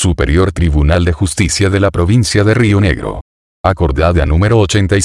Superior Tribunal de Justicia de la Provincia de Río Negro. Acordada número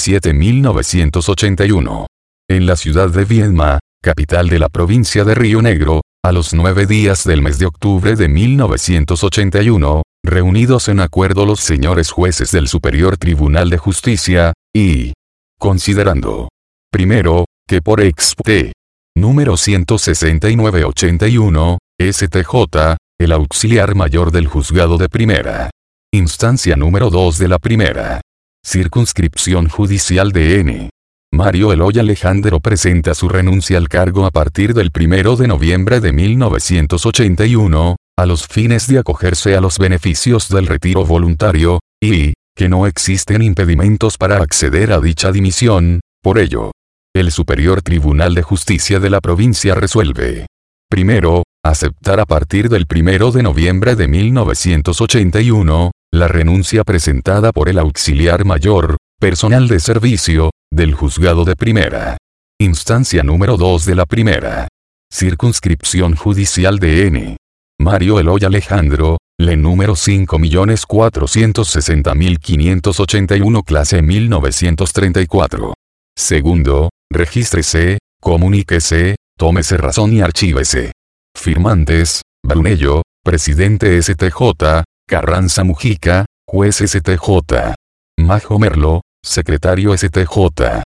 87.981. En la ciudad de Viedma, capital de la provincia de Río Negro, a los 9 días del mes de octubre de 1981, reunidos en acuerdo los señores jueces del Superior Tribunal de Justicia, y considerando, primero, que por expte número 16981, STJ, el auxiliar mayor del juzgado de primera instancia número 2 de la primera circunscripción judicial de N. Mario Eloy Alejandro presenta su renuncia al cargo a partir del 1 de noviembre de 1981, a los fines de acogerse a los beneficios del retiro voluntario, y que no existen impedimentos para acceder a dicha dimisión. Por ello, el Superior Tribunal de Justicia de la provincia resuelve: primero, aceptar a partir del 1 de noviembre de 1981, la renuncia presentada por el auxiliar mayor, personal de servicio, del juzgado de primera instancia número 2 de la primera circunscripción judicial de N. Mario Eloy Alejandro, le número 5.460.581 clase 1934. Segundo, regístrese, comuníquese, tómese razón y archívese. Firmantes: Brunello, presidente STJ, Carranza Mujica, juez STJ. Majo Merlo, secretario STJ.